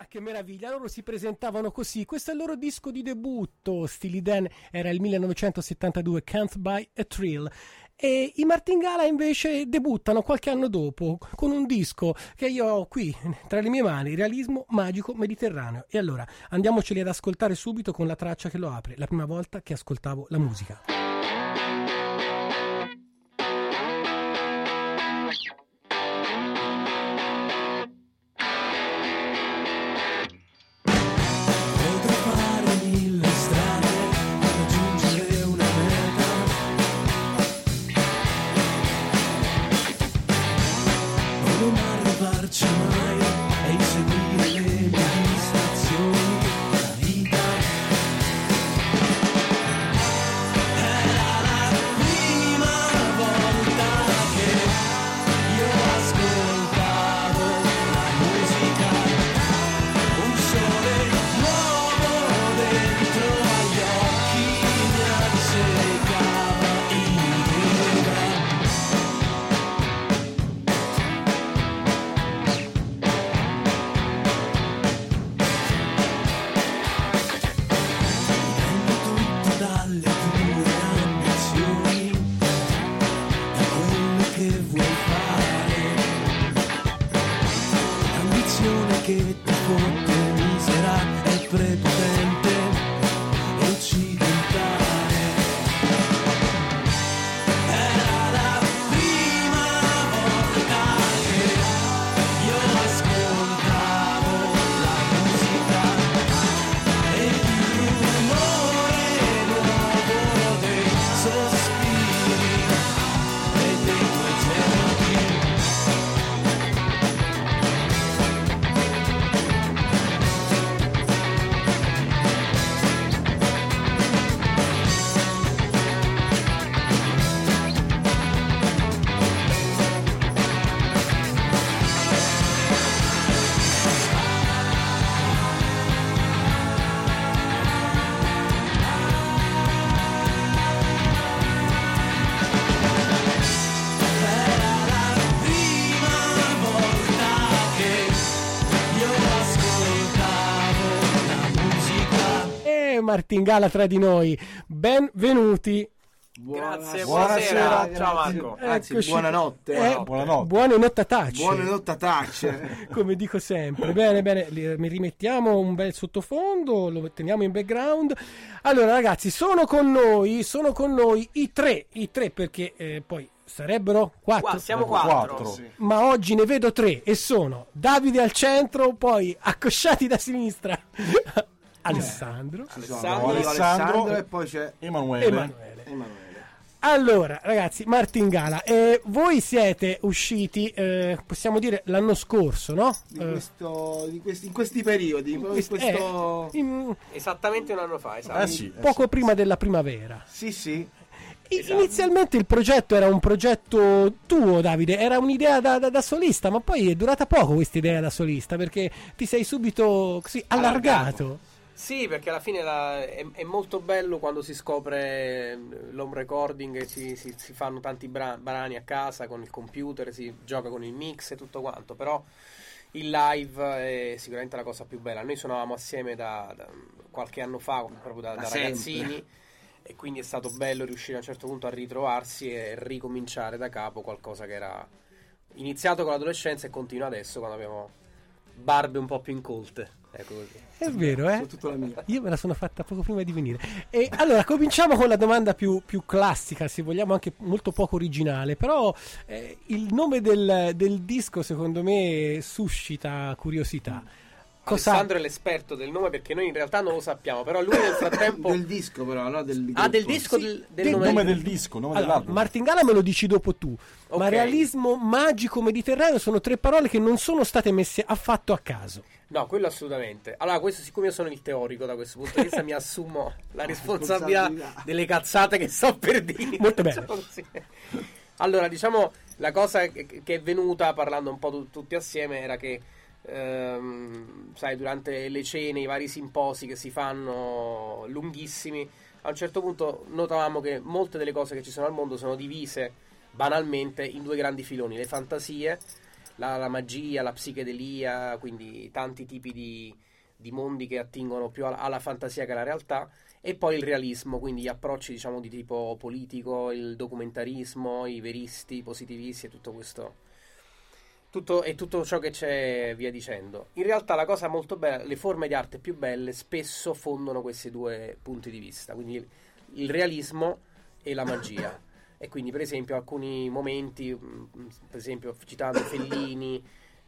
che meraviglia, loro si presentavano così. Questo è il loro disco di debutto. Steely Dan era il 1972, Can't Buy a Thrill. E i Martingala invece debuttano qualche anno dopo con un disco che io ho qui tra le mie mani, Realismo Magico Mediterraneo. E allora andiamoceli ad ascoltare subito con la traccia che lo apre, la prima volta che ascoltavo la musica. Martingala tra di noi, benvenuti. Grazie, buonasera. Ciao Marco. Anzi, buonanotte. Buone nottatacce. Buone nottatacce. Come dico sempre. Bene, mi rimettiamo un bel sottofondo, lo teniamo in background. Allora ragazzi, sono con noi i tre perché poi sarebbero quattro. Siamo quattro. Sì. Ma oggi ne vedo tre e sono Davide al centro, poi accosciati da sinistra Alessandro E poi c'è Emanuele. Allora ragazzi, Martingala, voi siete usciti possiamo dire l'anno scorso, no? In questi periodi, esattamente un anno fa, esatto. Poco prima della primavera. Sì. Esatto. Inizialmente il progetto era un progetto tuo, Davide, era un'idea da solista, ma poi è durata poco questa idea da solista perché ti sei subito così allargato. Sì, perché alla fine è molto bello quando si scopre l'home recording e si fanno tanti brani a casa con il computer, si gioca con il mix e tutto quanto, però il live è sicuramente la cosa più bella. Noi suonavamo assieme da qualche anno fa, proprio da ragazzini, e quindi è stato bello riuscire a un certo punto a ritrovarsi e ricominciare da capo qualcosa che era iniziato con l'adolescenza e continua adesso quando abbiamo barbe un po' più incolte. Ecco così. È vero, io me la sono fatta poco prima di venire. E allora cominciamo con la domanda più classica, se vogliamo, anche molto poco originale, però il nome del disco secondo me suscita curiosità. Alessandro è l'esperto del nome perché noi in realtà non lo sappiamo, però lui nel frattempo del disco, però no, del disco, sì. del nome del disco, nome dell'album. Martingala me lo dici dopo tu. Okay. Ma Realismo Magico Mediterraneo sono tre parole che non sono state messe affatto a caso. No, quello assolutamente. Allora, questo, siccome io sono il teorico da questo punto di vista, mi assumo la responsabilità delle cazzate che sto per dire. Molto bene. Allora, diciamo, la cosa che è venuta parlando un po' tutti assieme era che sai, durante le cene, i vari simposi che si fanno lunghissimi, a un certo punto notavamo che molte delle cose che ci sono al mondo sono divise banalmente in due grandi filoni: le fantasie la magia, la psichedelia, quindi tanti tipi di mondi che attingono più alla fantasia che alla realtà, e poi il realismo, quindi gli approcci diciamo di tipo politico, il documentarismo, i veristi, i positivisti e tutto questo, tutto ciò che c'è, via dicendo. In realtà la cosa molto bella, le forme di arte più belle spesso fondono questi due punti di vista, quindi il realismo e la magia. E quindi per esempio alcuni momenti, per esempio citando Fellini,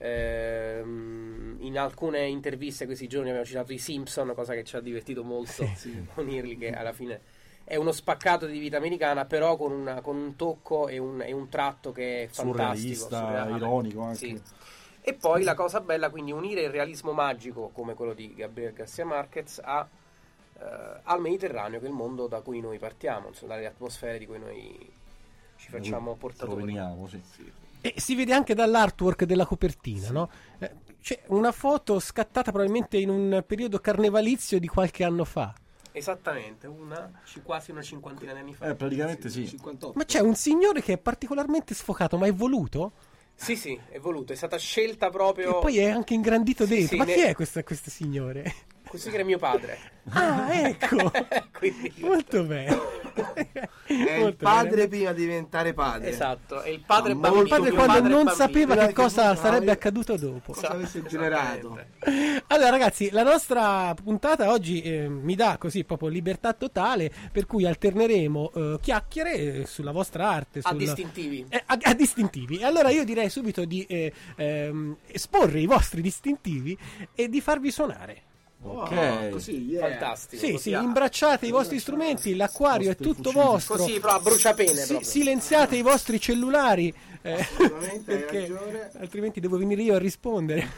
in alcune interviste questi giorni abbiamo citato i Simpson, cosa che ci ha divertito molto unirli, che alla fine è uno spaccato di vita americana, però con un tocco e un tratto che è fantastico, surrealista, ironico anche. Sì. E poi la cosa bella, quindi unire il realismo magico come quello di Gabriel García Márquez al Mediterraneo, che è il mondo da cui noi partiamo, insomma, dalle atmosfere di cui noi ci facciamo portatori. Proveniamo, sì. E si vede anche dall'artwork della copertina, no? C'è una foto scattata probabilmente in un periodo carnevalizio di qualche anno fa. Esattamente, quasi una cinquantina di anni fa. Praticamente sì. 58. Ma c'è un signore che è particolarmente sfocato, ma è voluto? Sì, è voluto, è stata scelta proprio. E poi è anche ingrandito dentro. sì, Ma chi è questo signore? Questo che era mio padre. Ah, ecco. Quindi Molto bene. È il padre prima di diventare padre. esatto, è il padre Ma bambino. Il padre mio quando padre non bambino. sapeva che cosa Prima che sarebbe accaduto dopo. Cosa avesse generato. Allora ragazzi, la nostra puntata oggi mi dà così proprio libertà totale, per cui alterneremo chiacchiere sulla vostra arte, A distintivi. a distintivi. E allora io direi subito di esporre i vostri distintivi e di farvi suonare. Ok. Così, yeah. Fantastico. Sì, così, sì, imbracciate i vostri strumenti, l'acquario è tutto vostro. così però a bruciapene proprio. Silenziate i vostri cellulari, Assolutamente, hai perché ragione. altrimenti devo venire io a rispondere.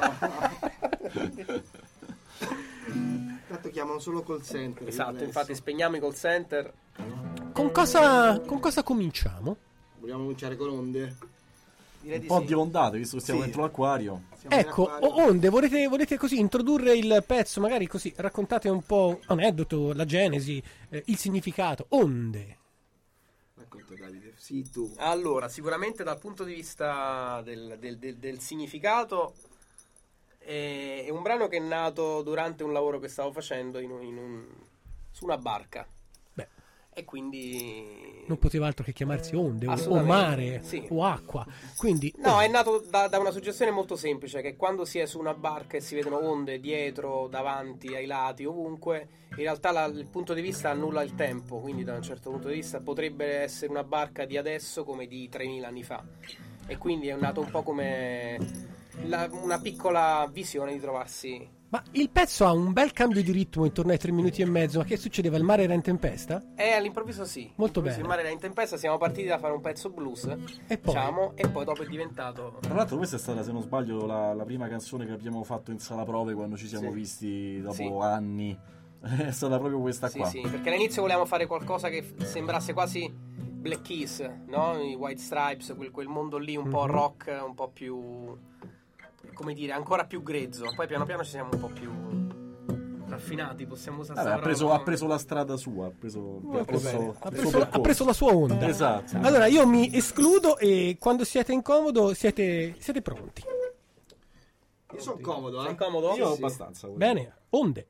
Tanto chiamano solo call center. Esatto, adesso. infatti spegniamo i call center. Con cosa cominciamo? Vogliamo cominciare con onde? Direi Un di po' sì. di ondate, visto che siamo Sì. dentro l'acquario. Siamo in Ecco, acquario. onde, volete così introdurre il pezzo, magari così raccontate un po' aneddoto, la genesi, il significato. Onde. Racconta Davide, sì tu. Allora, sicuramente dal punto di vista del significato è un brano che è nato durante un lavoro che stavo facendo su una barca. Beh, E quindi non poteva altro che chiamarsi onde, o Assolutamente, mare, sì. o acqua. Quindi, No, è nato da una suggestione molto semplice, che quando si è su una barca e si vedono onde dietro, davanti, ai lati, ovunque, in realtà il punto di vista annulla il tempo, quindi da un certo punto di vista potrebbe essere una barca di adesso come di 3000 anni fa. E quindi è nato un po' come una piccola visione di trovarsi. ma il pezzo ha un bel cambio di ritmo intorno ai 3 minuti e mezzo. Ma che succedeva? Il mare era in tempesta? All'improvviso sì. Molto All'improvviso bene. Il mare era in tempesta, siamo partiti da fare un pezzo blues, E poi? diciamo, e poi dopo è diventato. Tra l'altro questa è stata, se non sbaglio, la prima canzone che abbiamo fatto in sala prove quando ci siamo Sì. visti dopo Sì. anni. È stata proprio questa Sì, qua. sì, perché all'inizio volevamo fare qualcosa che sembrasse quasi Black Keys, no? I White Stripes, quel mondo lì un po' rock, un po' più, come dire, ancora più grezzo. Poi piano piano ci siamo un po' più raffinati, possiamo usare Vabbè, sta ha preso la strada sua, ha preso il Molto bene. suo Ha percorso. preso la sua onda. Esatto. Allora io mi escludo e quando siete incomodo siete pronti. Io sono comodo, Sei comodo? Io Sì. abbastanza. guarda. Bene, onde.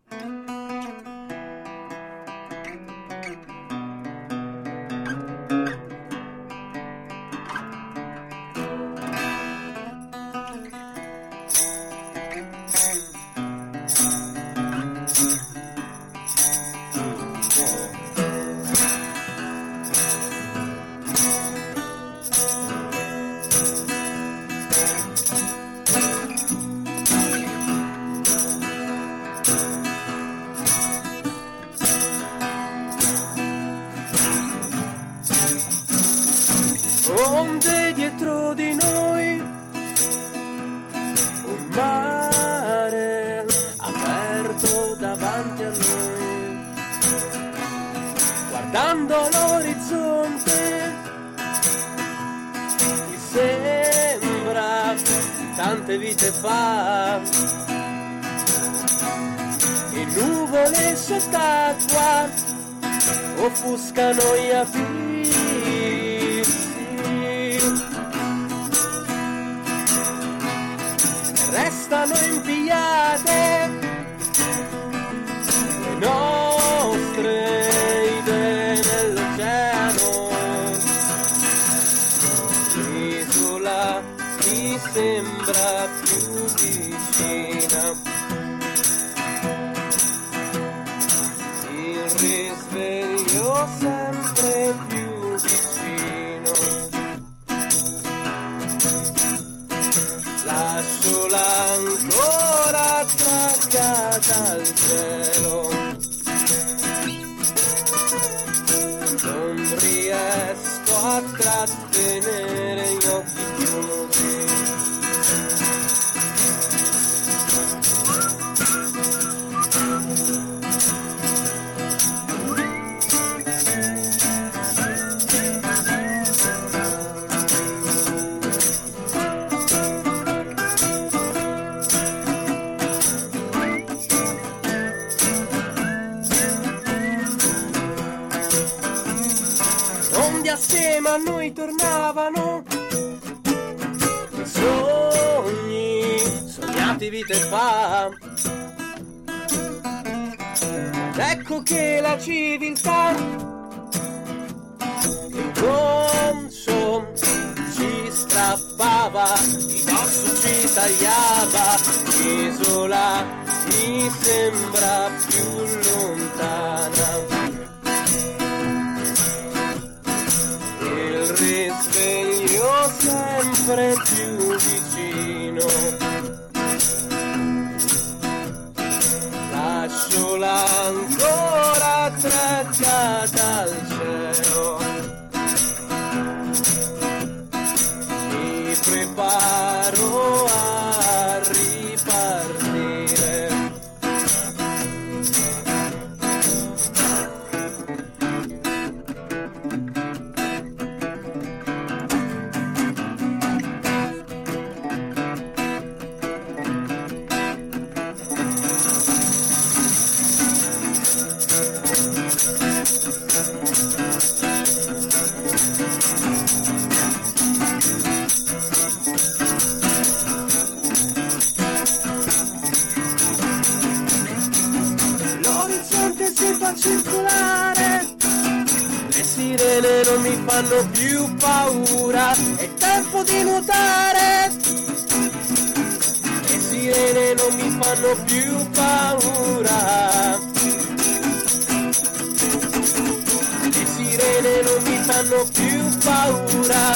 Onde dietro di noi, un mare aperto davanti a noi, guardando l'orizzonte, mi sembra tante vite fa, e nuvole sott'acqua offuscano gli abissi. sono impigliate le nostre idee nell'oceano. L'isola mi sembra più vicina, il risveglio sempre più vicino. Lasciola ancora traccata al cielo, non riesco a trattenere gli occhi chiusi. Assieme a noi tornavano i sogni sognati vite fa. Ecco che la civiltà inconscio ci strappava, di dosso ci tagliava. L'isola mi sembra più lontana, risveglio sempre più vicino. Lasciola ancora traccata al cielo, mi preparo a ripartire. Circolare, le sirene non mi fanno più paura, è tempo di nuotare. Le sirene non mi fanno più paura, le sirene non mi fanno più paura.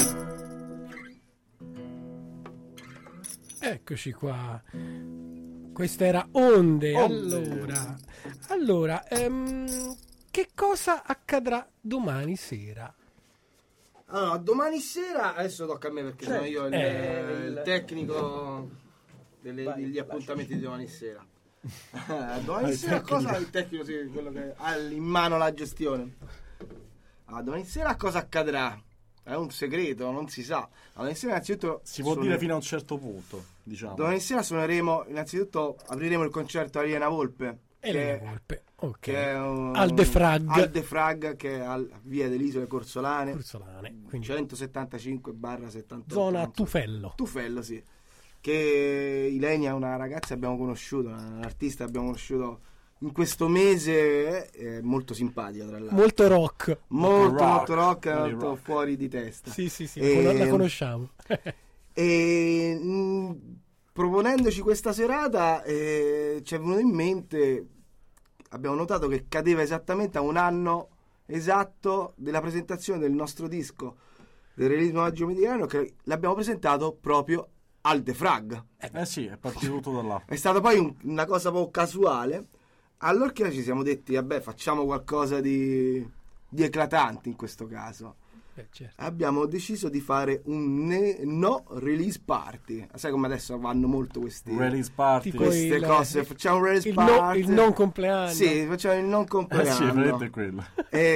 Eccoci qua. Questa era Onde. Allora, che cosa accadrà domani sera? Allora, domani sera, adesso tocca a me perché sono io il tecnico degli appuntamenti di domani sera. Domani sera cosa il tecnico, sì, quello che ha in mano la gestione. Domani sera cosa accadrà? È un segreto, non si sa. Domani sera innanzitutto si può dire fino a un certo punto, diciamo. Domani sera suoneremo, innanzitutto apriremo il concerto a Elena Volpe. Elena Volpe, ok. Che è Al De Frag, che è a Via delle Isole Corsolane, quindi 175/78. Zona Tufello. Tufello, sì. Che Ilenia è una ragazza che abbiamo conosciuto, un artista che abbiamo conosciuto in questo mese, molto simpatica tra l'altro. Molto rock. Molto rock, molto fuori di testa. Sì, la conosciamo. E proponendoci questa serata ci è venuto in mente, abbiamo notato che cadeva esattamente a un anno esatto della presentazione del nostro disco del Realismo Magico Mediterraneo, che l'abbiamo presentato proprio al De Frag. Sì, è partito tutto da là. È stata poi una cosa poco casuale, allorché ci siamo detti vabbè, facciamo qualcosa di eclatante in questo caso. Certo. Abbiamo deciso di fare un no release party. Sai come adesso vanno molto questi release party, queste cose. Facciamo un release party, il non compleanno. Sì, facciamo il non compleanno. Sì, veramente quello.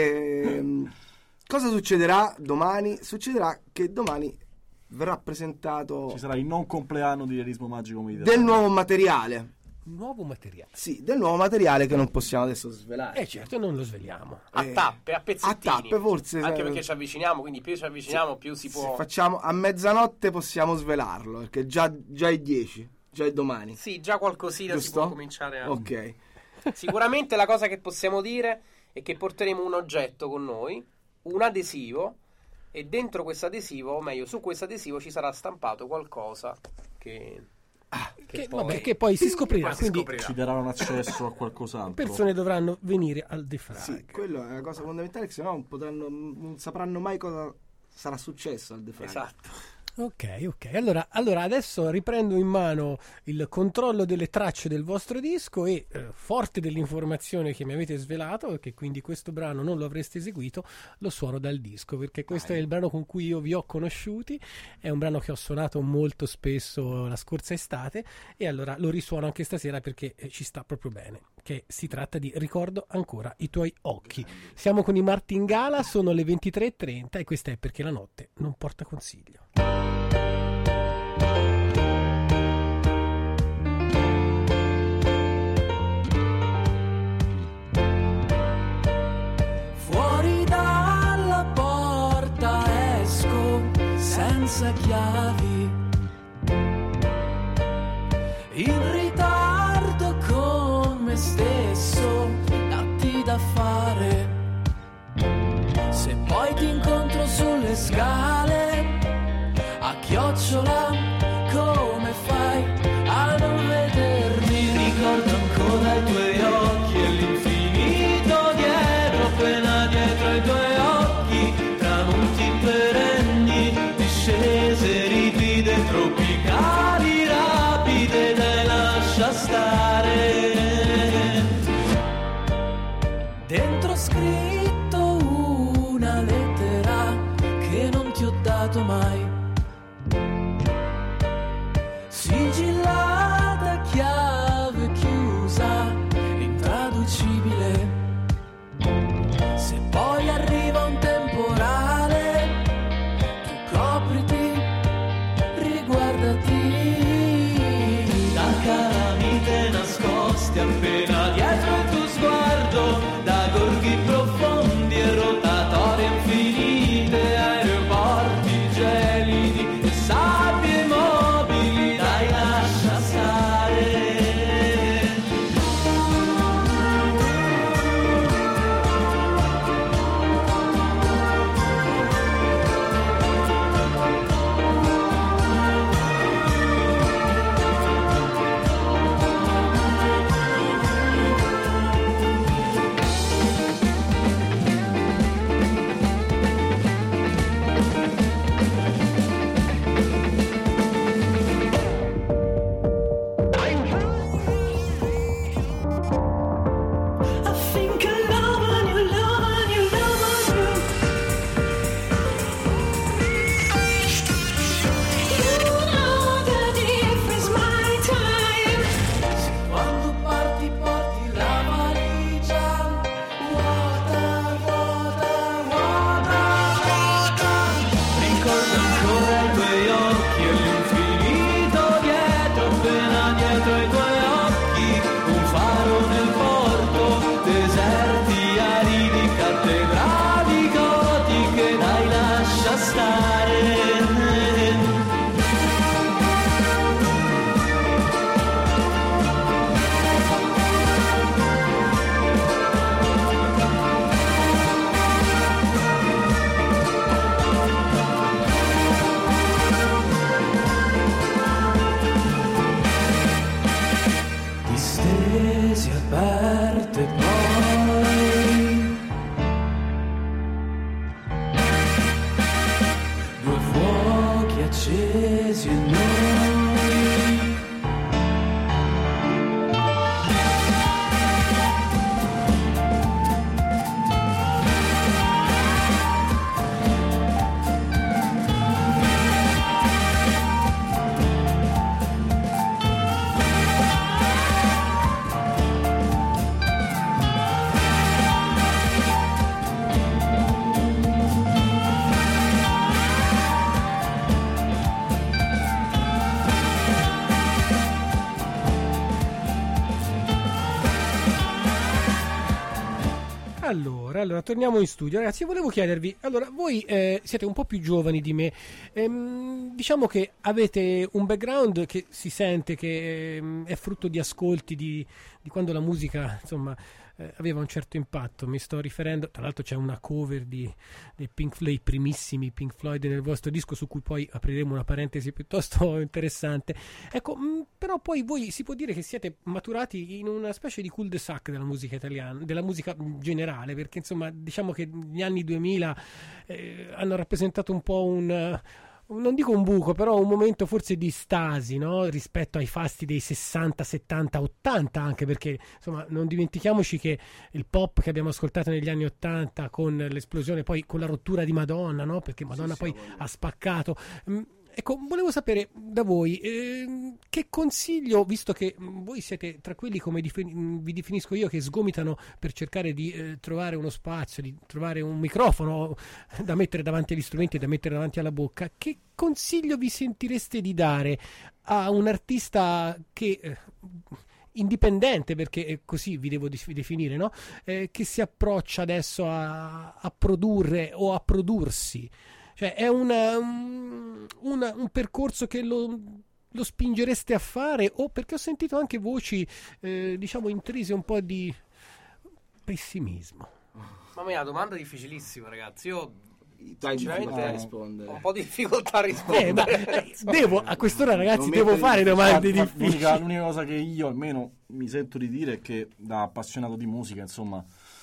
Cosa succederà domani? Succederà che domani verrà presentato, ci sarà il non compleanno di Realismo Magico Mediterraneo, del nuovo materiale. Nuovo materiale. Sì, del nuovo materiale che non possiamo adesso svelare. Certo, non lo sveliamo. A tappe, a pezzettini. A tappe, forse. Anche perché ci avviciniamo, quindi più ci avviciniamo, più si può. Facciamo a mezzanotte, possiamo svelarlo, perché già è 10. Già è domani. Sì, già qualcosina Giusto? si può cominciare a... Ok. Sicuramente la cosa che possiamo dire è che porteremo un oggetto con noi, un adesivo, e dentro questo adesivo, o meglio, su questo adesivo ci sarà stampato qualcosa che poi si scoprirà. Quindi ci daranno accesso a qualcos'altro. le persone dovranno venire al defrag. Sì, quello è una cosa fondamentale, che sennò non sapranno mai cosa sarà successo al defrag. Esatto. Ok. Allora adesso riprendo in mano il controllo delle tracce del vostro disco e forte dell'informazione che mi avete svelato, e che quindi questo brano non lo avreste eseguito, lo suono dal disco, perché questo è il brano con cui io vi ho conosciuti, è un brano che ho suonato molto spesso la scorsa estate, e allora lo risuono anche stasera perché ci sta proprio bene, che si tratta di Ricordo ancora i tuoi occhi. Siamo con i Martingala, sono le 23:30 e questa è Perché la notte non porta consiglio. Fuori dalla porta esco senza chiavi, in ritardo con me stesso, datti da fare. Se poi ti incontro sulle scale a chiocciola, come fai a non vedermi? Ricordo ancora i tuoi occhi e l'infinito dietro, appena dietro ai tuoi occhi, tramonti perenni, discese ripide, tropicali, rapide, dai lascia stare. Dentro scritto una lettera che non ti ho dato mai, sigillata, chiave chiusa, intraducibile. Se poi arriva un temporale, tu copriti, riguardati. Da calamite nascosti appena dietro il tuo sguardo, da gorghi profondi e rotatorie infinite, aeroporti gelidi e sabbie mobili, dai lascia stare. I think I love when you love when you love when you know the difference my time. Quando parti porti la valigia vuota, vuota, vuota, vuota. Ricordo ancora i tuoi occhi e l'infinito dietro, appena dietro ai tuoi occhi, un faro nel porto, deserti aridi, cattedrali gotiche, dai lascia stare. Distesi aperte poi, due fuochi accesi e noi. Allora, torniamo in studio. Ragazzi, io volevo chiedervi, allora, voi siete un po' più giovani di me, diciamo che avete un background che si sente che è frutto di ascolti di quando la musica, insomma, aveva un certo impatto. Mi sto riferendo, tra l'altro c'è una cover dei Pink Floyd, i primissimi Pink Floyd nel vostro disco, su cui poi apriremo una parentesi piuttosto interessante. Ecco, però poi voi si può dire che siete maturati in una specie di cul-de-sac della musica italiana, della musica generale, perché insomma diciamo che gli anni 2000 hanno rappresentato un po' non dico un buco, però un momento forse di stasi, no? Rispetto ai fasti dei 60, 70, 80, anche perché insomma non dimentichiamoci che il pop che abbiamo ascoltato negli anni 80 con l'esplosione, poi con la rottura di Madonna, no? Perché Madonna poi ha spaccato. Ecco, volevo sapere da voi che consiglio, visto che voi siete tra quelli, come vi definisco io, che sgomitano per cercare di trovare uno spazio, di trovare un microfono da mettere davanti agli strumenti e da mettere davanti alla bocca, che consiglio vi sentireste di dare a un artista che indipendente, perché così vi devo definire, no? Che si approccia adesso a produrre o a prodursi? Cioè è un percorso che lo spingereste a fare, o perché ho sentito anche voci diciamo intrise un po' di pessimismo? Ma mia, domanda difficilissima, ragazzi. Io Dai, sinceramente a rispondere. ho un po' di difficoltà a rispondere. Devo, a quest'ora ragazzi, Non devo mettere fare domande difficili. L'unica cosa che io almeno mi sento di dire è che, da appassionato di musica, insomma,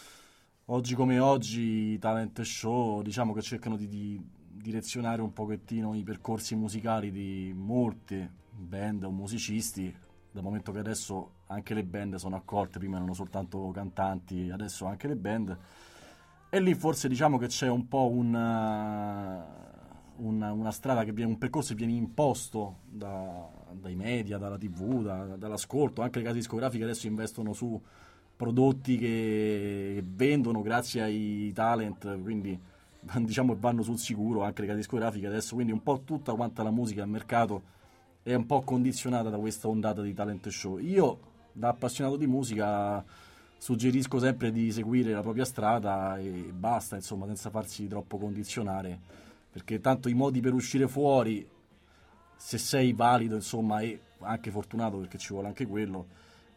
oggi come oggi i talent show diciamo che cercano di direzionare un pochettino i percorsi musicali di molte band o musicisti, dal momento che adesso anche le band sono accorte, prima erano soltanto cantanti, adesso anche le band, e lì forse diciamo che c'è un po' una strada che viene, un percorso che viene imposto dai media, dalla TV, dall'ascolto. Anche le case discografiche adesso investono su prodotti che vendono grazie ai talent, quindi diciamo vanno sul sicuro anche le case discografiche adesso, quindi un po' tutta quanta la musica al mercato è un po' condizionata da questa ondata di talent show. Io, da appassionato di musica, suggerisco sempre di seguire la propria strada e basta, insomma, senza farsi troppo condizionare, perché tanto i modi per uscire fuori, se sei valido, insomma, e anche fortunato, perché ci vuole anche quello,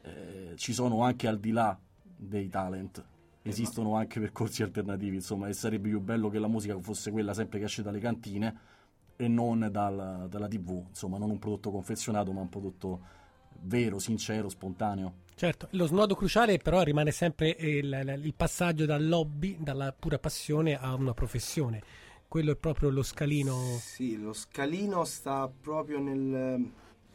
ci sono anche al di là dei talent. Esistono anche percorsi alternativi, insomma, e sarebbe più bello che la musica fosse quella sempre che esce dalle cantine e non dalla TV, insomma, non un prodotto confezionato, ma un prodotto vero, sincero, spontaneo. Certo, lo snodo cruciale però rimane sempre il passaggio dall'hobby, dalla pura passione a una professione. Quello è proprio lo scalino. Sì, lo scalino sta proprio nel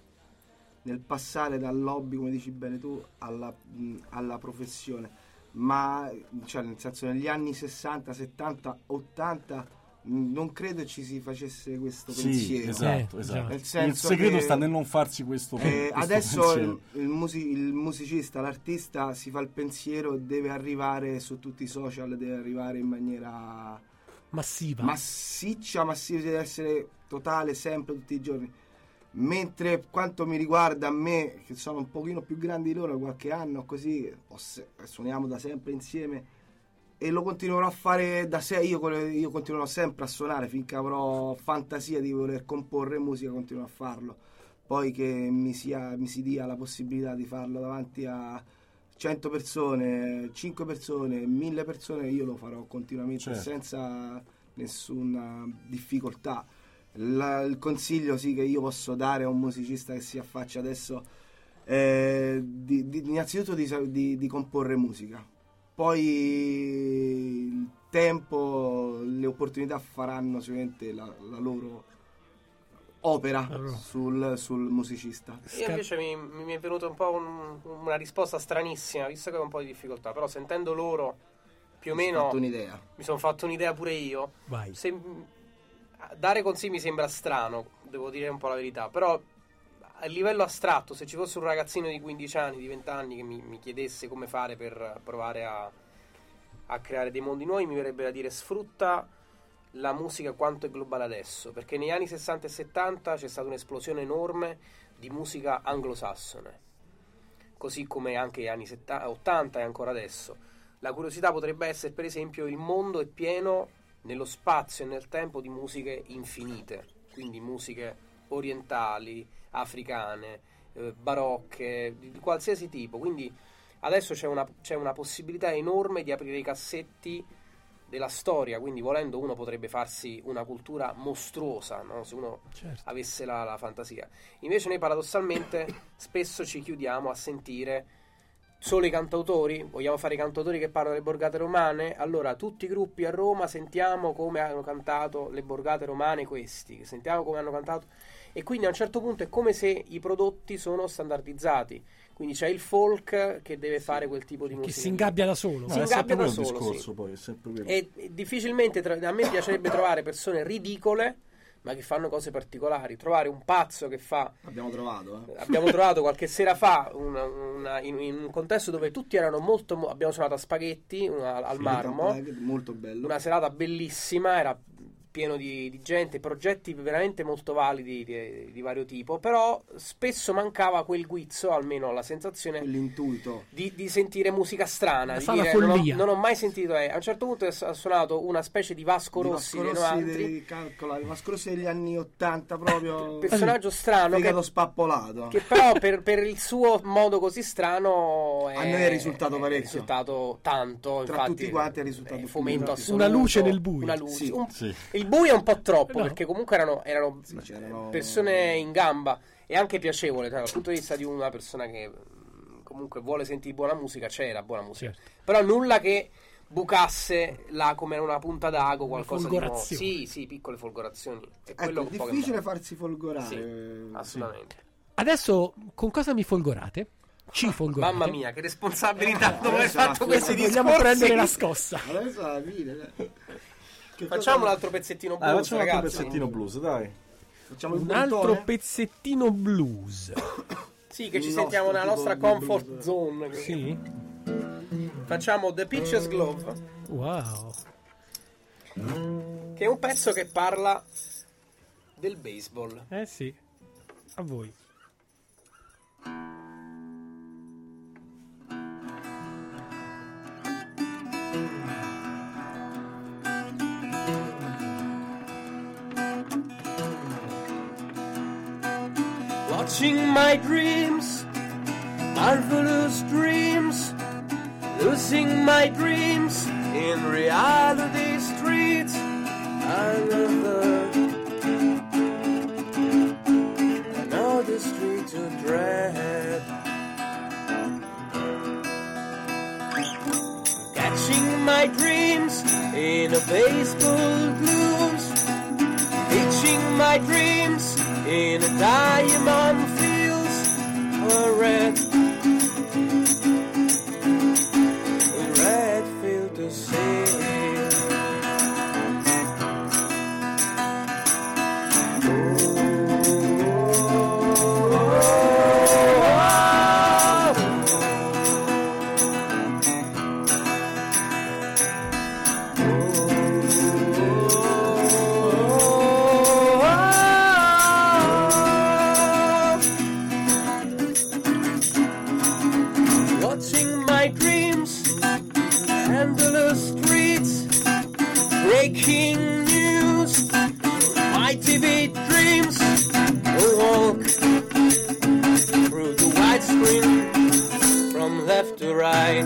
passare dall'hobby, come dici bene tu, alla professione. Ma cioè, nel senso, negli anni 60, 70, 80 non credo ci si facesse questo pensiero. Esatto. Nel senso, il segreto sta nel non farsi questo adesso pensiero. il musicista, l'artista si fa il pensiero, deve arrivare su tutti i social, deve arrivare in maniera massiva, deve essere totale sempre, tutti i giorni. Mentre quanto mi riguarda, a me, che sono un pochino più grandi di loro, qualche anno così, suoniamo da sempre insieme e lo continuerò a fare da sé. Io continuerò sempre a suonare finché avrò fantasia di voler comporre musica, continuerò a farlo. Poi che mi si dia la possibilità di farlo davanti a 100 persone, 5 persone, 1000 persone, io lo farò continuamente, certo, senza nessuna difficoltà. Il consiglio sì che io posso dare a un musicista che si affaccia adesso innanzitutto di comporre musica, poi il tempo, le opportunità faranno sicuramente la loro opera sul musicista. Io invece mi è venuta un po' una risposta stranissima, visto che ho un po' di difficoltà, però sentendo loro più o meno mi sono fatto un'idea pure io. Vai. Dare consigli mi sembra strano, devo dire un po' la verità, però a livello astratto, se ci fosse un ragazzino di 15 anni, di 20 anni che mi chiedesse come fare per provare a creare dei mondi nuovi, mi verrebbe da dire: sfrutta la musica quanto è globale adesso, perché negli anni 60 e 70 c'è stata un'esplosione enorme di musica anglosassone, così come anche negli anni 80 e ancora adesso. La curiosità potrebbe essere, per esempio, il mondo è pieno nello spazio e nel tempo di musiche infinite, quindi musiche orientali, africane, barocche, di qualsiasi tipo. Quindi adesso c'è una possibilità enorme di aprire i cassetti della storia, quindi volendo uno potrebbe farsi una cultura mostruosa, no? Se uno avesse la fantasia. Invece noi paradossalmente spesso ci chiudiamo a sentire solo i cantautori. Vogliamo fare i cantautori che parlano delle borgate romane? Allora tutti i gruppi a Roma sentiamo come hanno cantato le borgate romane, questi sentiamo come hanno cantato, e quindi a un certo punto è come se i prodotti sono standardizzati. Quindi c'è il folk che deve fare quel tipo di musica, che si ingabbia da solo. Si ingabbia da solo, discorso, sì. poi, è sempre quello. E difficilmente a me piacerebbe trovare persone ridicole ma che fanno cose particolari. Trovare un pazzo che fa... Abbiamo trovato qualche sera fa in un contesto dove tutti erano molto... Abbiamo suonato a Spaghetti al Marmo, molto bello, una serata bellissima, era pieno di gente, progetti veramente molto validi di vario tipo, però spesso mancava quel guizzo, almeno la sensazione, quell'intuito di sentire musica strana, di fa la dire follia. non ho mai sentito. A un certo punto ha suonato una specie di Vasco Rossi dei altri, Vasco Rossi degli anni 80, proprio personaggio strano fegato spappolato, che però per il suo modo così strano a noi è risultato parecchio, è risultato tanto, tra infatti, tutti quanti è risultato fomento una luce nel buio, una luce. Sì. Il buio è un po' troppo, No. perché comunque erano persone in gamba, e anche piacevole dal punto di vista di una persona che comunque vuole sentire buona musica. C'era buona musica, però nulla che bucasse là come una punta d'ago, qualcosa di nuovo. Sì, piccole folgorazioni. È quello è difficile farsi folgorare, sì, assolutamente. Adesso con cosa mi folgorate? Ci folgorate? Mamma mia, che responsabilità, dopo aver fatto questi Vogliamo discorsi. prendere la scossa. adesso alla fine Facciamo un altro pezzettino blues, Facciamo un altro ragazzi. pezzettino blues, dai. facciamo il Un altro bottone? pezzettino blues. Sì, che ci Il sentiamo nostro nella nostra tipo di comfort blues. zone. Sì? Facciamo The Pitcher's Glove, Wow. che è un pezzo che parla del baseball. Eh sì. A voi. Watching my dreams, marvelous dreams, losing my dreams in reality streets. Another street to dread. Catching my dreams in a baseball glooms, pitching my dreams in a diamond fields a red field to see. Watching my dreams, endless streets, breaking news, my TV dreams, a walk through the widescreen from left to right.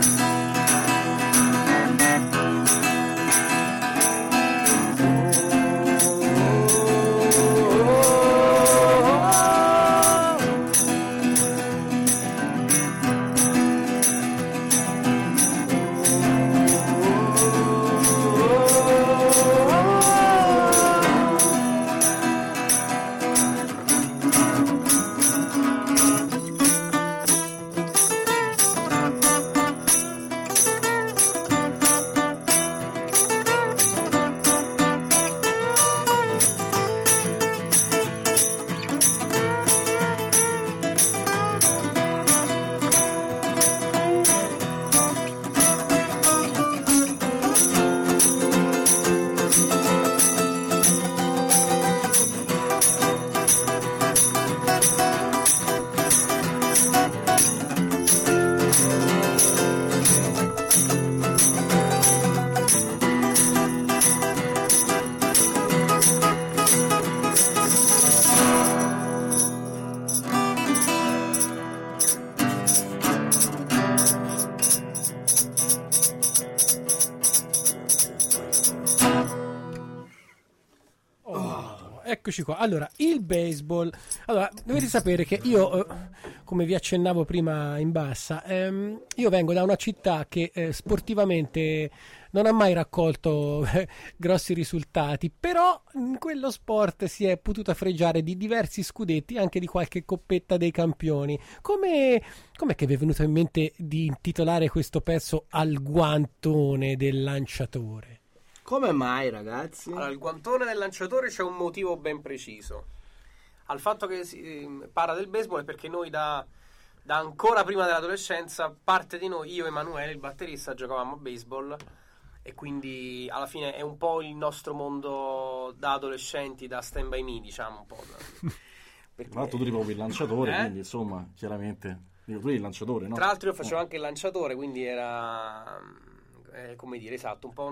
Eccoci qua. Allora, il baseball. Allora, dovete sapere che io, come vi accennavo prima in bassa, io vengo da una città che sportivamente non ha mai raccolto grossi risultati, però in quello sport si è potuta fregiare di diversi scudetti, anche di qualche coppetta dei campioni. Com'è che vi è venuto in mente di intitolare questo pezzo Al guantone del lanciatore? Come mai, ragazzi? Allora, il guantone del lanciatore c'è un motivo ben preciso. Al fatto che si parla del baseball è perché noi da ancora prima dell'adolescenza, parte di noi, io e Emanuele, il batterista, giocavamo a baseball, e quindi alla fine è un po' il nostro mondo da adolescenti, da Stand By Me, diciamo un po'. Tra l'altro tu eri proprio il lanciatore, quindi insomma, chiaramente, tu eri il lanciatore, no? Tra l'altro io facevo anche il lanciatore, quindi era... come dire, esatto, un po'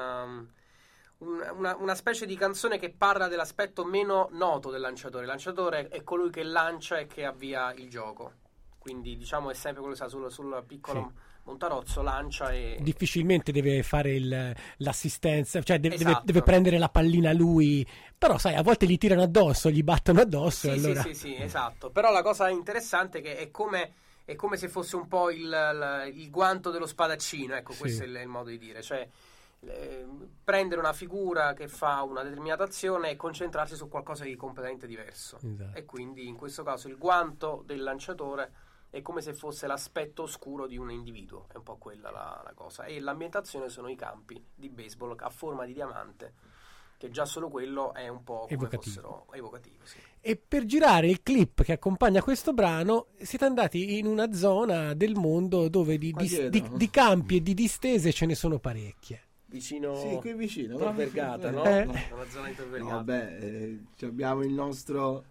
una specie di canzone che parla dell'aspetto meno noto del lanciatore. Il lanciatore è colui che lancia e che avvia il gioco, quindi diciamo è sempre quello che sta sul piccolo montarozzo, lancia e... Difficilmente deve fare l'assistenza, cioè Esatto. deve prendere la pallina lui, però sai, a volte gli tirano addosso, gli battono addosso, Sì, e allora... sì, esatto. Però la cosa interessante è che è come se fosse un po' il guanto dello spadaccino, ecco, Sì. questo è il modo di dire, cioè prendere una figura che fa una determinata azione e concentrarsi su qualcosa di completamente diverso. Esatto. E quindi in questo caso il guanto del lanciatore è come se fosse l'aspetto oscuro di un individuo, è un po' quella la cosa. E l'ambientazione sono i campi di baseball a forma di diamante, che già solo quello è un po' come fossero evocativi, sì. E per girare il clip che accompagna questo brano siete andati in una zona del mondo dove di campi e di distese ce ne sono parecchie. Vicino... Sì, qui vicino. Tor Vergata, no? Eh. No, una zona di Tor Vergata. Vabbè, abbiamo il nostro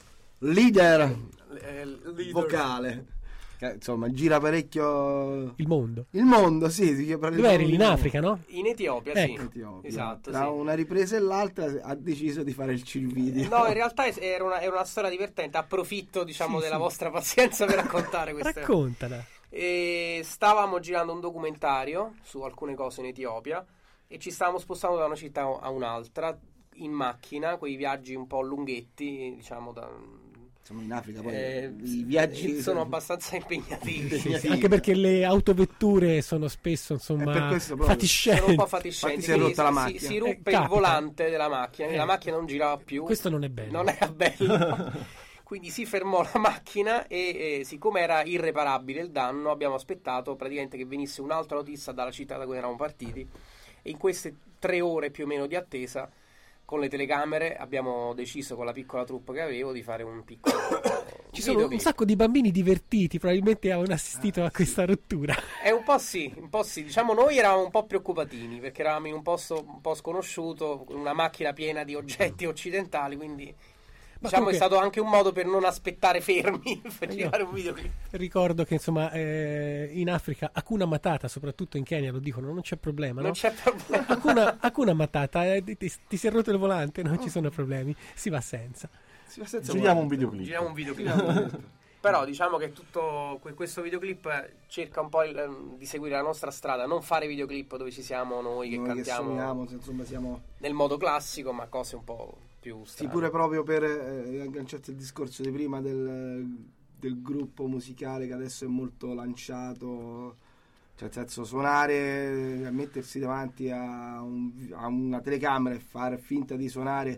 leader Leader. vocale. Che, insomma, gira parecchio Il mondo. il mondo, sì. Dove eri? In Africa, no? In Etiopia, sì. Ecco. Etiopia. Esatto, Tra sì. una ripresa e l'altra ha deciso di fare il video. No, in realtà era una storia divertente. Approfitto, diciamo, della vostra pazienza per raccontare questa. Raccontala. E stavamo girando un documentario su alcune cose in Etiopia e ci stavamo spostando da una città a un'altra in macchina, quei viaggi un po' lunghetti, diciamo, Insomma, in Africa poi i viaggi sono abbastanza impegnativi. Sì, anche perché le autovetture sono spesso, insomma, per questo proprio. fatiscenti. Sono un po' fatiscenti. Infatti si è rotta la macchina. Si ruppe il Capita. volante della macchina e la macchina non girava più. Questo non è bello. Non era bello. Quindi si fermò la macchina e siccome era irreparabile il danno, abbiamo aspettato praticamente che venisse un'altra notizia dalla città da cui eravamo partiti, e in queste 3 ore più o meno di attesa con le telecamere abbiamo deciso, con la piccola troupe che avevo, di fare un piccolo Ci sono un videoclip. sacco di bambini divertiti, probabilmente avevano assistito a questa rottura. Un po' sì, diciamo noi eravamo un po' preoccupatini perché eravamo in un posto un po' sconosciuto, con una macchina piena di oggetti occidentali, quindi diciamo comunque- è stato anche un modo per non aspettare fermi per girare un videoclip. Ricordo che insomma in Africa Hakuna Matata, soprattutto in Kenya lo dicono, non c'è problema, no? Non c'è problema. Hakuna Matata, ti si è rotto il volante, non ci sono problemi, si va senza. Si fa senza Giriamo un volante. videoclip. Giriamo un videoclip. Però diciamo che tutto questo videoclip cerca un po' di seguire la nostra strada, non fare videoclip dove ci siamo noi che Noi cantiamo suoniamo, insomma, siamo... nel modo classico, ma cose un po' più Sì, strane. pure proprio per agganciarti il discorso di prima del gruppo musicale che adesso è molto lanciato, cioè nel senso suonare, mettersi davanti a una telecamera e far finta di suonare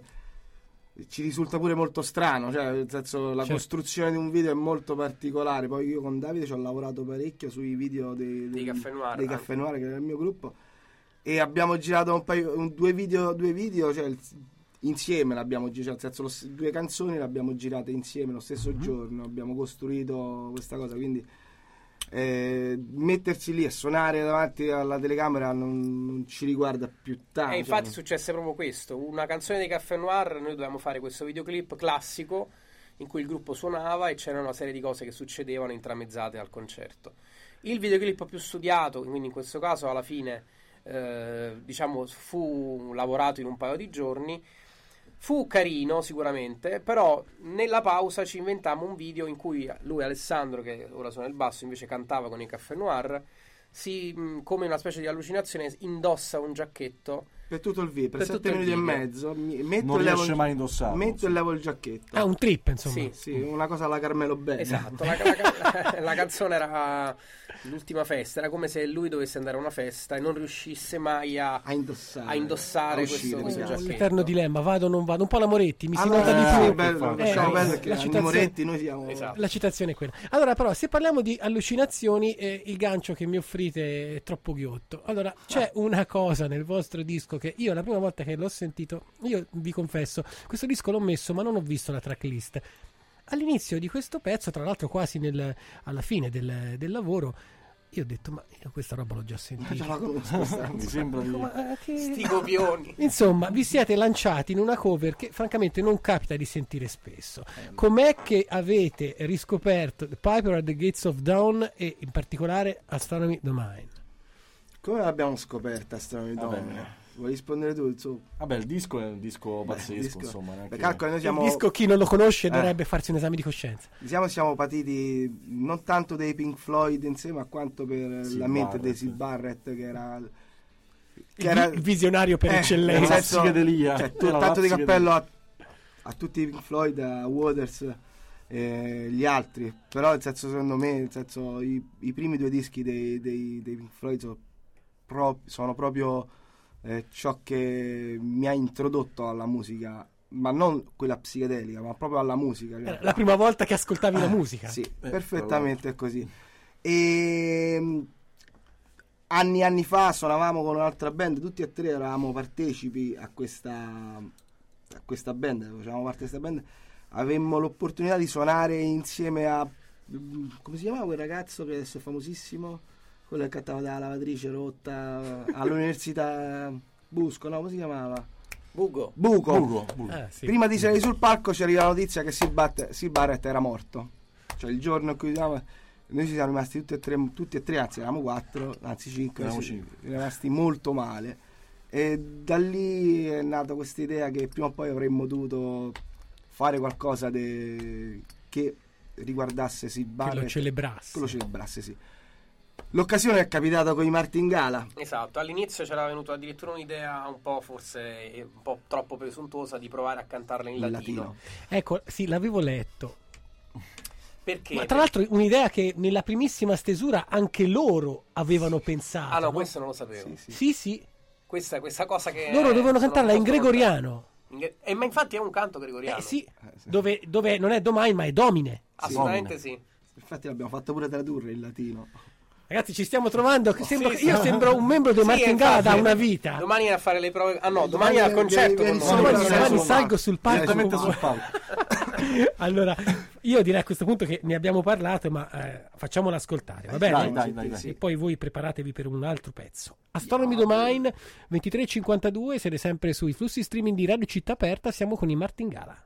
ci risulta pure molto strano, cioè nel senso la Certo. costruzione di un video è molto particolare. Poi io con Davide ci ho lavorato parecchio sui video Dei Caffè Noir, dei Caffè Noir, che era il mio gruppo, e abbiamo girato due video, cioè insieme l'abbiamo girato, nel senso 2 canzoni le abbiamo girate insieme lo stesso giorno, abbiamo costruito questa cosa, quindi mettersi lì e suonare davanti alla telecamera non ci riguarda più tanto. E infatti successe proprio questo, una canzone dei Caffè Noir, noi dovevamo fare questo videoclip classico in cui il gruppo suonava e c'era una serie di cose che succedevano intramezzate al concerto. Il videoclip più studiato, quindi in questo caso alla fine diciamo fu lavorato in un paio di giorni, fu carino sicuramente, però nella pausa ci inventammo un video in cui lui, Alessandro, che ora suona il basso, invece cantava con i Caffè Noir, come una specie di allucinazione indossa un giacchetto Per tutto il video, per Per 7 tutto il minuti e video. mezzo. Metto Non e levo riesce mai a indossarlo, Metto insomma. e levo il giacchetto. Ah, un trip, insomma. Sì. Sì, una cosa alla Carmelo Bene. Esatto, la canzone era l'ultima festa, era come se lui dovesse andare a una festa e non riuscisse mai a indossare a uscire, questo esatto. giacchetto. L'eterno dilemma, vado o non vado, un po' la Moretti, mi si Allora, nota di sì, più. bello, infatti. lasciamo perdere la che a citazione- Moretti noi siamo... Esatto. La citazione è quella. Allora, però, se parliamo di allucinazioni, il gancio che mi offrite è troppo ghiotto. Allora, c'è una cosa nel vostro disco che io la prima volta che l'ho sentito, io vi confesso, questo disco l'ho messo, ma non ho visto la tracklist. All'inizio di questo pezzo, tra l'altro quasi alla fine del lavoro, io ho detto, ma io questa roba l'ho già sentita. Già la conosco questa. Mi sembra di... Sti copioni. Insomma, vi siete lanciati in una cover che francamente non capita di sentire spesso. Com'è che avete riscoperto The Piper at the Gates of Dawn e in particolare Astronomy Domain? Come l'abbiamo scoperta Astronomy Domain? Vuoi rispondere tu? Il suo... Vabbè, il disco è un disco pazzesco, insomma. neanche- Beh, calcola, noi siamo... Il disco, chi non lo conosce dovrebbe farsi un esame di coscienza. Siamo partiti non tanto dei Pink Floyd insieme, ma quanto per Sid la mente Barrett. di Sid Barrett, che era... Il visionario per nel eccellenza. la senso, psichedelia. cioè, Era la tanto di psichedelia. cappello a tutti i Pink Floyd, a Waters e gli altri, però nel senso, secondo me, nel senso, i primi due dischi dei Pink Floyd sono proprio ciò che mi ha introdotto alla musica, ma non quella psichedelica, ma proprio alla musica. Era la prima volta che ascoltavi la musica. Sì, perfettamente così. E anni fa suonavamo con un'altra band, tutti e tre eravamo partecipi a questa band, facevamo parte di questa band, avemmo l'opportunità di suonare insieme a, come si chiamava quel ragazzo che adesso è famosissimo, quello che cantava dalla lavatrice rotta all'università Busco, no, come si chiamava? Bugo. Buco. Ah, sì. Prima di salire sul palco ci arriva la notizia che Sid Barrett era morto, cioè il giorno in cui noi ci siamo rimasti tutti e tre, anzi eravamo 4, anzi 5, Eravamo siamo 5. rimasti molto male, e da lì è nata questa idea che prima o poi avremmo dovuto fare qualcosa che riguardasse Sid Che Barrett, lo celebrasse. che lo celebrasse, sì. L'occasione è capitata con i Martingala. Esatto, all'inizio c'era venuta addirittura un'idea un po' forse un po' troppo presuntuosa di provare a cantarla in latino. Ecco, sì, l'avevo letto. Perché? Ma tra l'altro un'idea che nella primissima stesura anche loro avevano pensato. Ah no, no? questo non lo sapevo. Sì. Questa questa che Loro dovevano sono cantarla in molto gregoriano. ma infatti è un canto gregoriano. Sì, dove non è Domain ma è Domine. Assolutamente sì. Infatti l'abbiamo fatto pure tradurre in latino. Ragazzi, ci stiamo trovando. Sì, Io sembro un membro dei Sì, Martingala da infatti, una vita. Domani a fare le prove. Ah no, domani al Domani concerto vieni con solo noi. per Domani insomma, salgo sul palco. Direttamente sul palco. Allora, io direi a questo punto che ne abbiamo parlato, ma facciamolo ascoltare, va bene? Dai. E poi voi preparatevi per un altro pezzo. Astronomy Domain 23:52, siete sempre sui flussi streaming di Radio Città Aperta, siamo con i Martingala.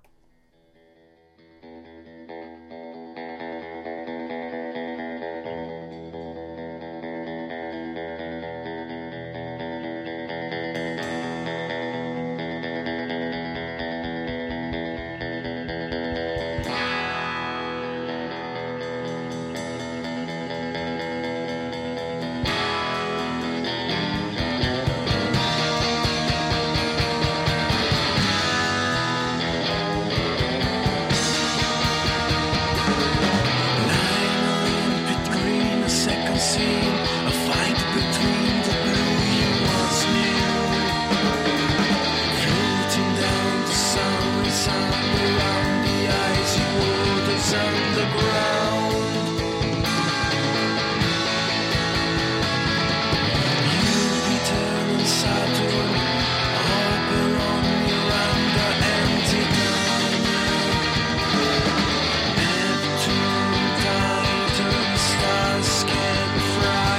Neptune, Titan, stars can fry.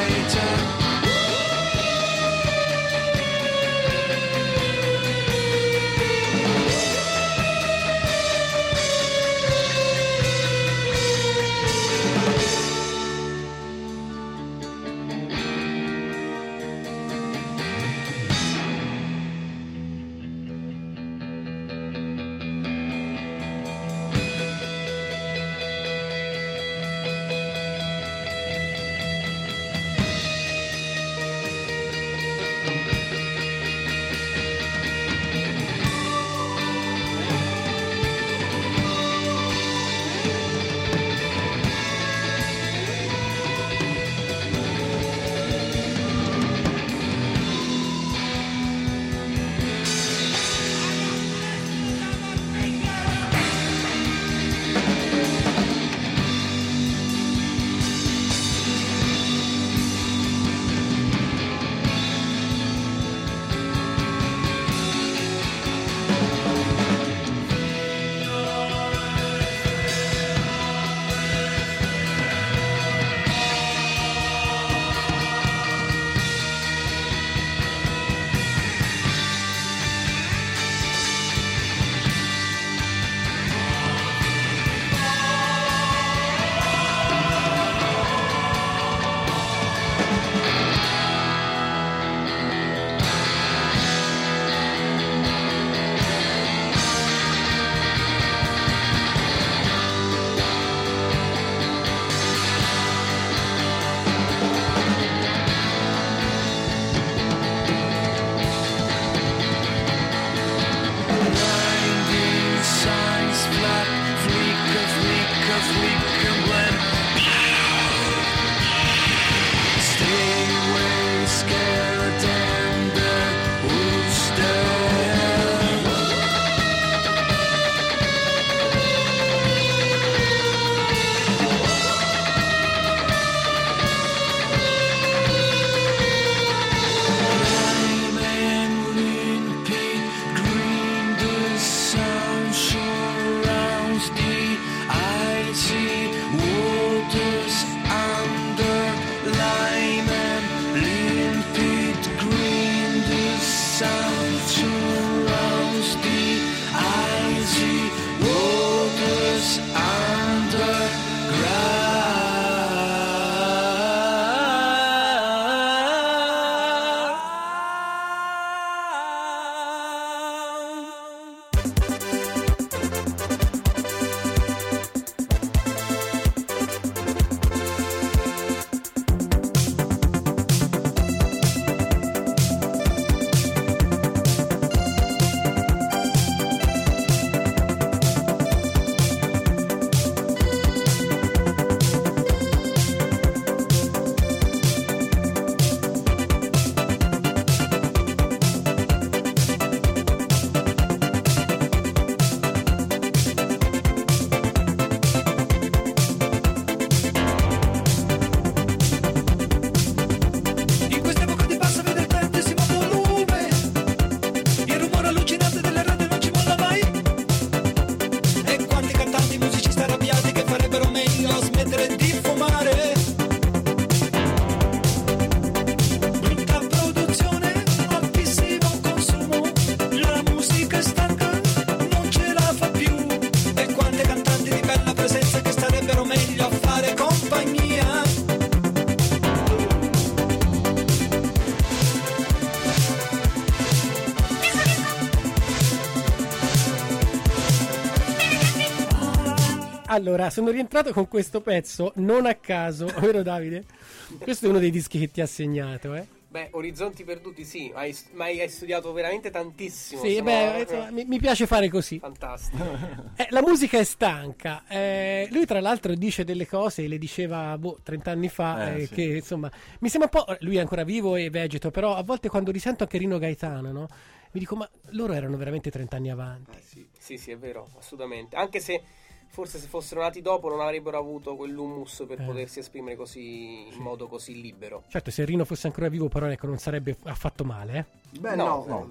Allora, sono rientrato con questo pezzo non a caso, vero Davide? Questo è uno dei dischi che ti ha segnato, eh? Beh, Orizzonti Perduti sì, ma hai studiato veramente tantissimo. Sì, insomma, mi piace fare così. Fantastico. La musica è stanca. Lui tra l'altro dice delle cose, le diceva 30 anni fa, Sì. che insomma mi sembra un po', lui è ancora vivo e vegeto, però a volte quando risento anche Rino Gaetano, no? Mi dico, ma loro erano veramente 30 anni avanti. Sì, è vero, assolutamente. Anche se forse se fossero nati dopo non avrebbero avuto quell'humus per potersi esprimere così in modo così libero. Certo, se Rino fosse ancora vivo, però ecco, non sarebbe affatto male, eh? Beh, No.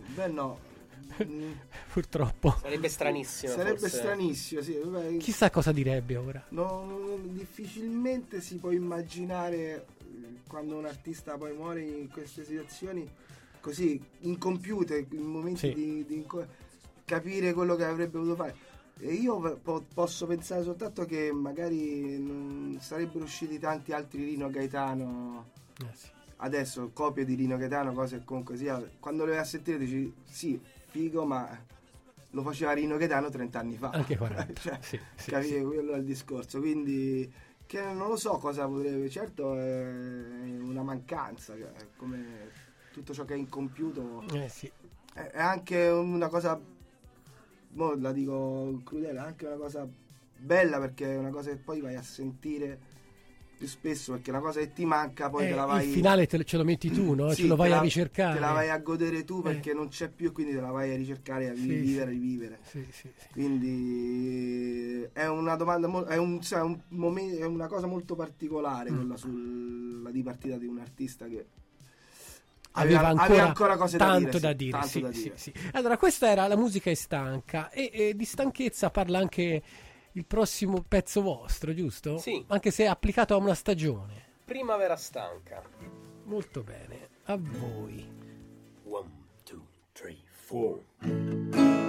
Purtroppo. Sarebbe stranissimo. Sarebbe forse. stranissimo, sì. Vabbè, Chissà cosa direbbe ora. difficilmente si può immaginare quando un artista poi muore in queste situazioni così incompiute, in momenti Sì. di capire quello che avrebbe voluto fare. E io posso pensare soltanto che magari non sarebbero usciti tanti altri Rino Gaetano Sì. adesso, copie di Rino Gaetano, cose che comunque sia. Quando le vai a sentire dici sì, figo, ma lo faceva Rino Gaetano 30 anni fa. Anche 40. Cioè, Sì, sì, capire sì. quello è il discorso. Quindi che non lo so cosa potrebbe, certo è una mancanza, cioè, come tutto ciò che è incompiuto. Sì. È anche una cosa, mo la dico crudele, è anche una cosa bella, perché è una cosa che poi vai a sentire più spesso, perché una cosa che ti manca poi te la vai, il finale ce lo metti tu, no? sì, Ce lo vai te a la- ricercare. te la vai a godere tu, perché non c'è più, quindi te la vai a ricercare, a Sì, rivivere. Sì, sì, sì. Quindi è una domanda, è una cosa molto particolare quella sulla dipartita di un artista che Aveva ancora cose tanto da da dire. dire. Tanto Sì, da sì, dire. sì. Allora, questa era La musica è stanca e di stanchezza parla anche il prossimo pezzo vostro, giusto? Sì. Anche se è applicato a una stagione. Primavera stanca. Molto bene, a voi. 1, 2, 3, 4.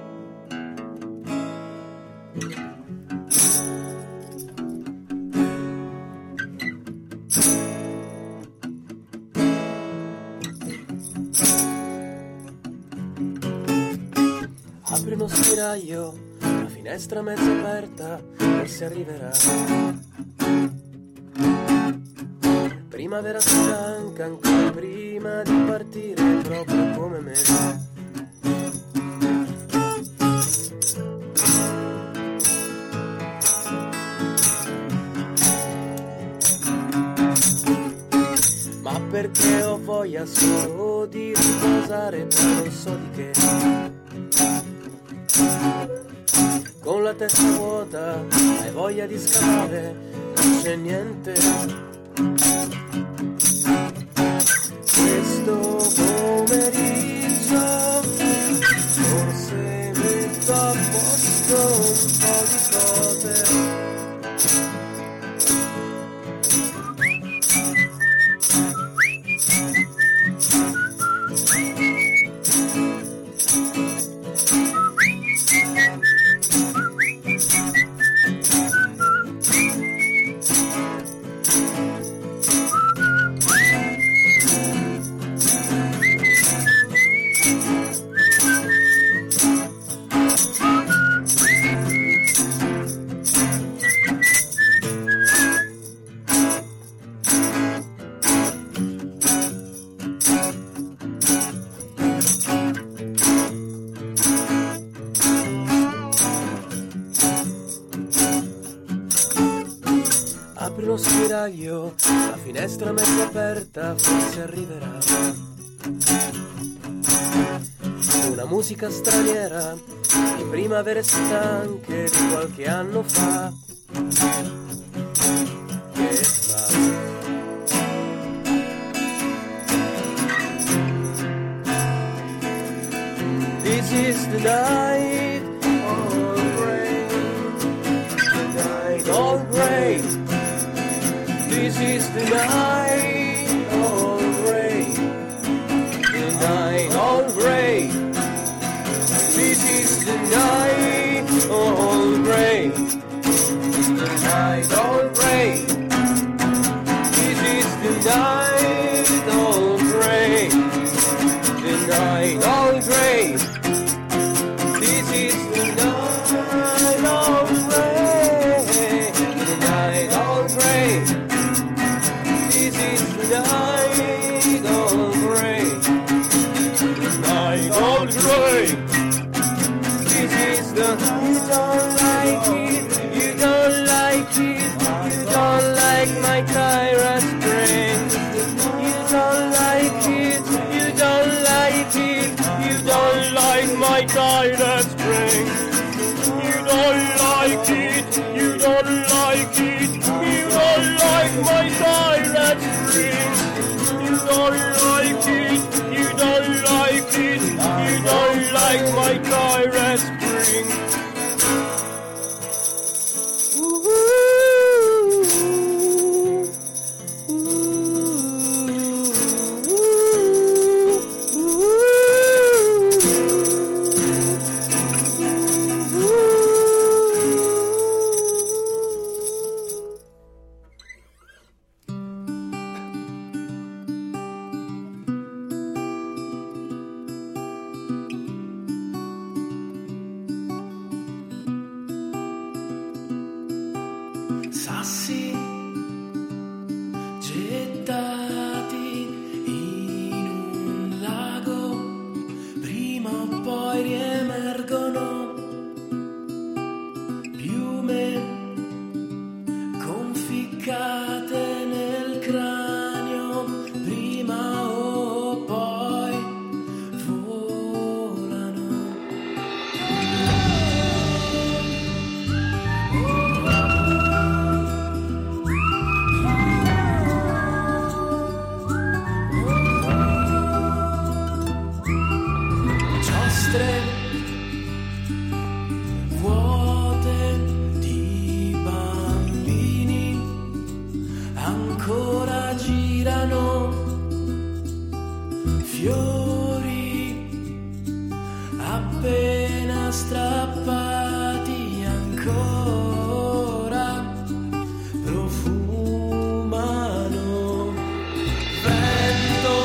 Apri uno spiraglio, la finestra mezza aperta, forse arriverà. Primavera stanca, ancora prima di partire, proprio come me. Ma perché ho voglia solo di riposare, poi non so di che. Con la testa vuota, hai voglia di scavare, non c'è niente. Questo pomeriggio forse metto a posto un po' di cose. Apri uno spiraglio, la finestra mezza aperta, forse arriverà. Una musica straniera, di primavere stanche di qualche anno fa. Che fa? This is the night, all gray, the night all gray. This is the night, all gray, the night all gray. This is the night, all gray, the night all gray. This is the night, all gray, the night all gray. This is the night all gray. is night all gray. Night all gray. This is the you don't like it, you don't like it, you don't like my Kyra string. You don't like it, you don't like it, you don't like my Kyra string. You don't like it, you don't like it, you don't like my Kyra string. You don't like it, you don't like it, you don't like my Kyra string. Sassi gettati in un lago, prima o poi riemergono piume conficcate nel cranio, prima o poi volano. Giostre vuote di bambini ancora girano, fiori appena strappati ancora profumano. Vento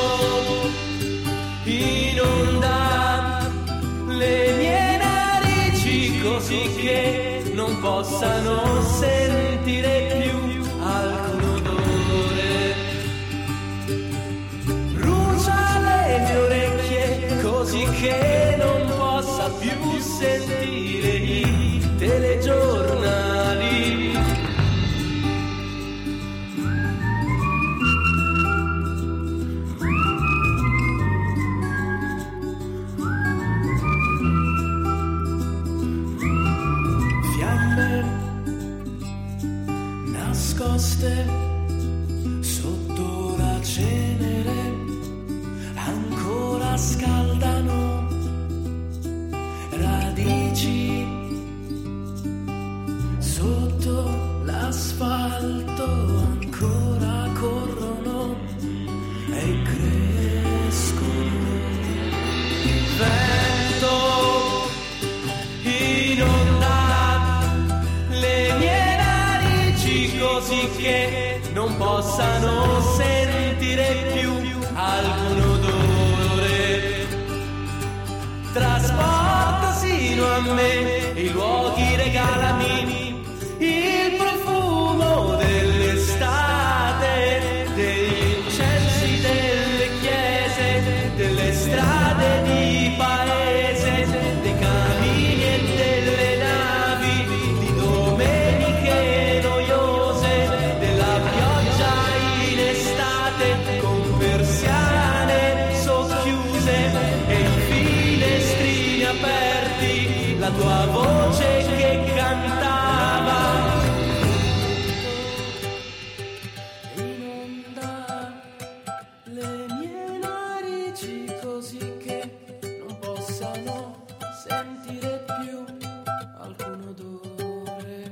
inonda le mie narici così che non possano sentire più alcun odore. Brucia le mie orecchie così che non possa più sentire i telegiornali. Fiamme nascoste sotto la cenere ancora scaldano, radici sotto l'asfalto ancora corrono e crescono. Vento inonda le mie narici così che non possano sentire più alcun odore. Trasporta sino a me i luoghi, regalami il profumo dell'estate, degli incensi delle chiese, delle strade di paese, dei camini e delle navi, di domeniche noiose, della pioggia in estate con persiane socchiuse e i finestrini aperti, la tua voce che cantava. Inonda le mie narici così che non possano sentire più alcun odore.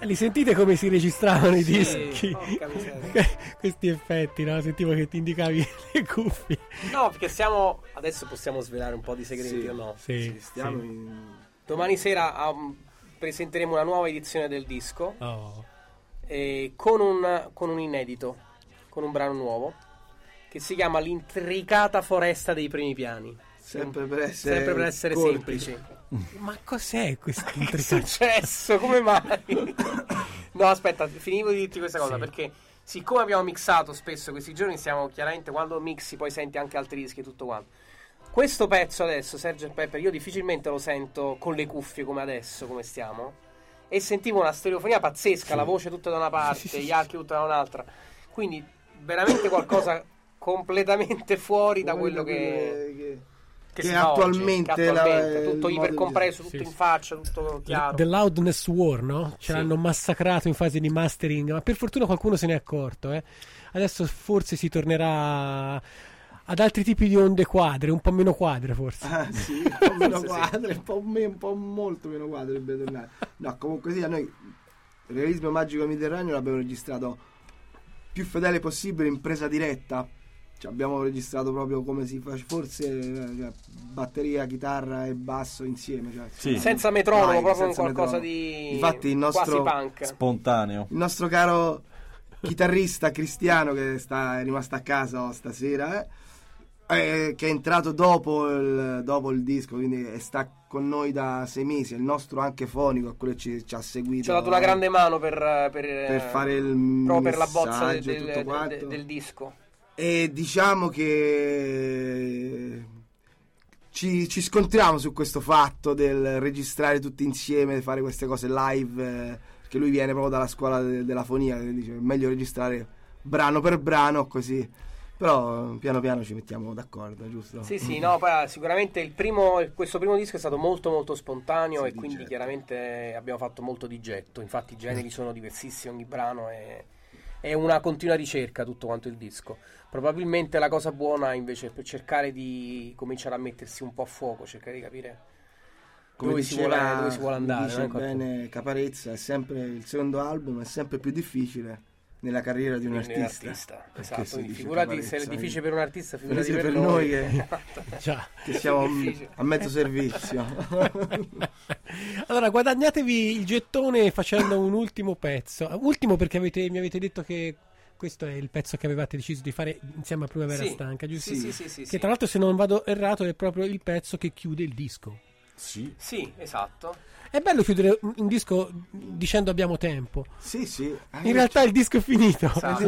Li sentite come si registravano i Sì, dischi? porca miseria. Questi effetti, no? Sentivo che ti indicavi le cuffie. No, perché adesso possiamo svelare un po' di segreti, Sì. o no? Sì, Stiamo sì. Domani sera presenteremo una nuova edizione del disco Oh. con un inedito, con un brano nuovo che si chiama L'intricata foresta dei primi piani. sempre per essere, Sempre semplici. Ma cos'è questo Che è intricato? successo? Come mai? No, aspetta, finivo di dirti questa cosa Sì. perché siccome abbiamo mixato spesso questi giorni, stiamo chiaramente, quando mixi poi senti anche altri dischi e tutto quanto. Questo pezzo adesso, Sgt. Pepper, io difficilmente lo sento con le cuffie come adesso, come stiamo, e sentivo una stereofonia pazzesca, la voce tutta da una parte, gli archi tutta da un'altra, quindi veramente qualcosa completamente fuori da quello che si fa attualmente, oggi, che attualmente tutto il modo ipercompresso, di- tutto sì, in faccia, tutto chiaro. The Loudness War, no? Ce Sì. l'hanno massacrato in fase di mastering, ma per fortuna qualcuno se ne è accorto, eh. Adesso forse si tornerà ad altri tipi di onde quadre, un po' meno quadre forse. Ah, sì, un po' meno Sì. quadre, un po' molto meno quadre dovrebbe tornare. No, comunque sia, noi il Realismo Magico Mediterraneo l'abbiamo registrato più fedele possibile in presa diretta. Cioè, abbiamo registrato proprio come si fa, forse batteria, chitarra e basso insieme. Cioè, Sì. Senza metronomo, Vai, proprio senza qualcosa metronomo. di Infatti il nostro- quasi punk. Spontaneo. Il nostro caro chitarrista Cristiano, che è rimasto a casa stasera, che è entrato dopo il disco, quindi sta con noi da 6 mesi, è il nostro anche fonico, quello che ci ha seguito. Ci ha dato una grande mano per fare il proprio per la bozza messaggio e tutto quanto. del disco. E diciamo che ci scontriamo su questo fatto del registrare tutti insieme, fare queste cose live, perché lui viene proprio dalla scuola della fonia, che dice è meglio registrare brano per brano così. Però piano piano ci mettiamo d'accordo, giusto? Sì, no, poi sicuramente questo primo disco è stato molto molto spontaneo Sì, e di quindi getto. chiaramente abbiamo fatto molto di getto. Infatti i generi sono diversissimi, ogni brano è una continua ricerca tutto quanto il disco. Probabilmente la cosa buona invece è per cercare di cominciare a mettersi un po' a fuoco, cercare di capire dove si vuole andare. Dice no? bene Caparezza, è sempre il secondo album, è sempre più difficile nella carriera di un artista. Perché Esatto, si quindi dice figurati Caparezza, se è difficile per un artista, figurati per per noi noi. Già. che siamo difficile. a mezzo servizio. Allora, guadagnatevi il gettone facendo un ultimo pezzo. Ultimo perché mi avete detto che questo è il pezzo che avevate deciso di fare insieme a Primavera Sì. Stanca, giusto? Sì. Che tra l'altro, se non vado errato, è proprio il pezzo che chiude il disco. Sì. Sì, esatto. È bello chiudere un disco dicendo abbiamo tempo. Sì. In realtà il disco è finito. Esatto.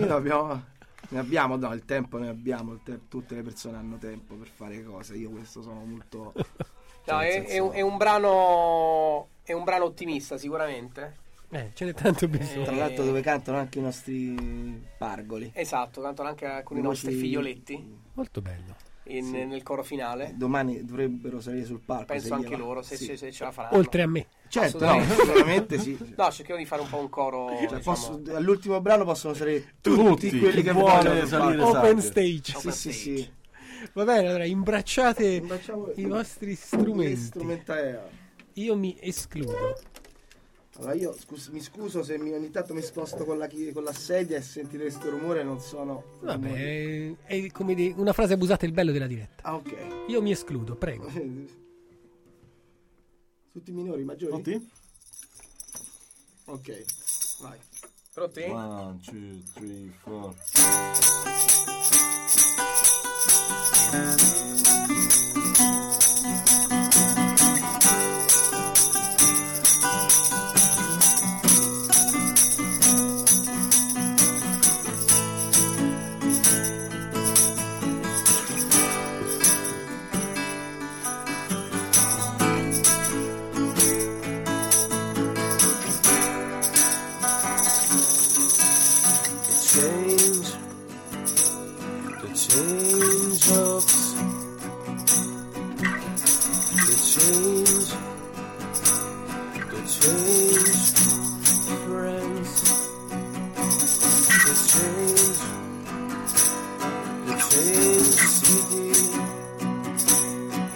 Ne abbiamo, no, il tempo ne abbiamo, tutte le persone hanno tempo per fare cose. Io questo sono molto No, nel senso- è un brano ottimista sicuramente. Ce n'è tanto bisogno. tra l'altro dove cantano anche i nostri pargoli. Esatto, cantano anche alcuni Le nostri voci- figlioletti Molto bello. nel coro finale. Domani dovrebbero salire sul palco. Penso se anche gliela- loro se sì. ce la faranno. Oltre a me. Certo, no, Assolutamente. sicuramente sì. No, cerchiamo di fare un po' un coro. Cioè, diciamo, all'ultimo brano possono salire Tutti, quelli chi che vuole vogliono sul salire palco. Open salve. stage. Open Sì. stage. Va bene, allora imbracciate Imbracciamo i vostri gli strumenti. strumentali. Io mi escludo. Allora io mi scuso se ogni tanto mi sposto con la sedia e sentite questo rumore, non sono... Vabbè, è come una frase abusata, il bello della diretta. Ah, ok. Io mi escludo, prego. Tutti minori, maggiori? Pronti? Ok, vai. Pronti? 1, 2, 3, 4.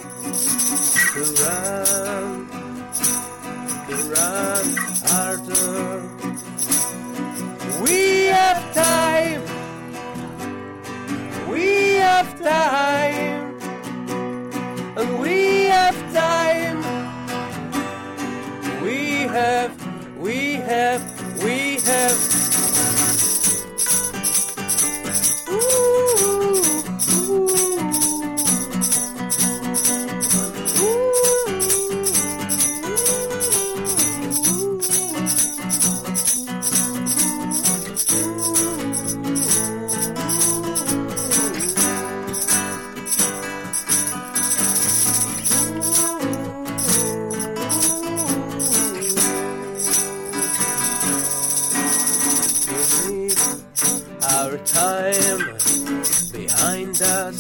The run, harder We have time. We have time. And we have time. We have. Our time behind us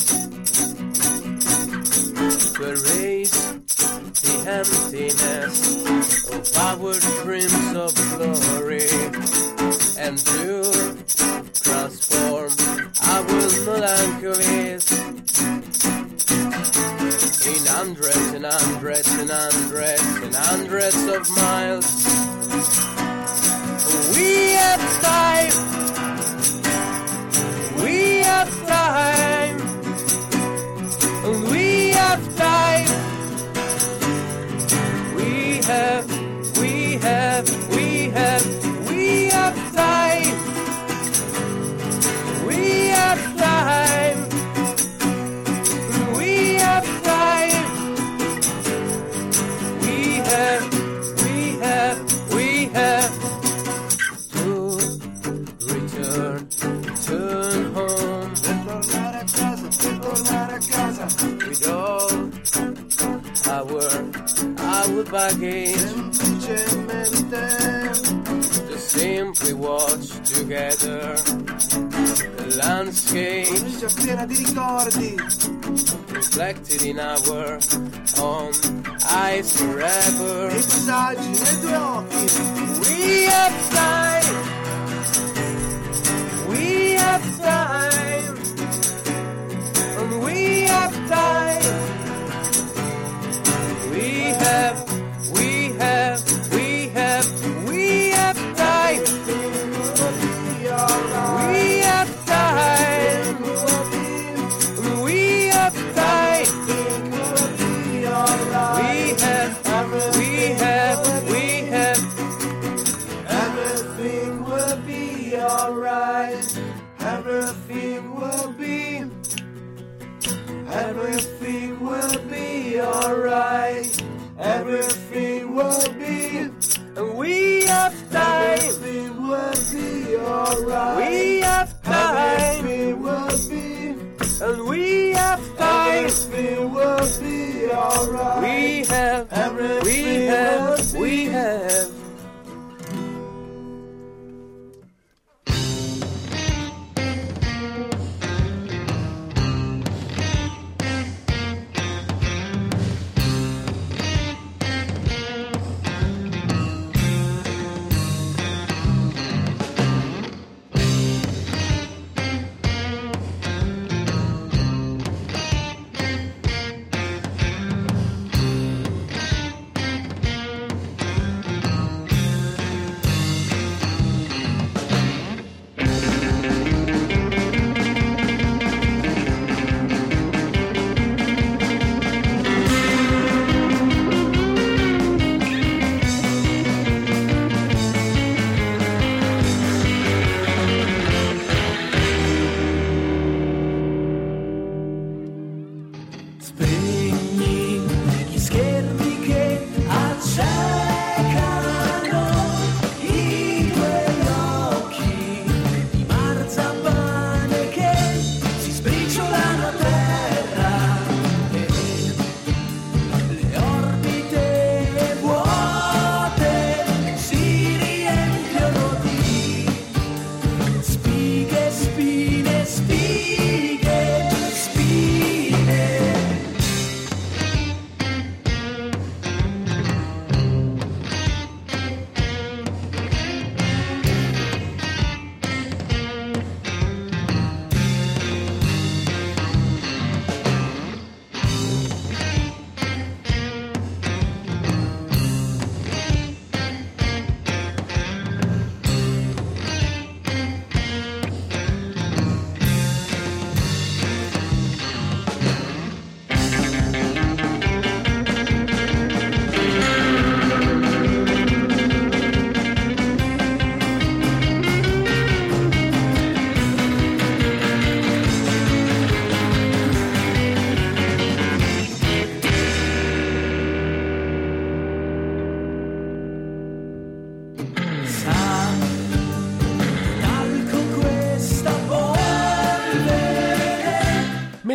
to erase the emptiness of our dreams of glory and to transform our melancholies in hundreds and hundreds and hundreds and hundreds of miles. We have time. We have time. We have time. We have time. We have time. We have time. We have to return home. Tornare a casa. With all our baggage. To simply watch together the landscape piena di ricordi reflected in our own eyes forever. I paesaggi nei tuoi occhi. We have time. We have time. And we have time. We have time. We have time. We have time. We have time. We have everything will be alright. Everything will be alright. Everything will be. And we have time. Everything will be alright. We have time. Everything will be. And we have time. Everything will be alright. We have.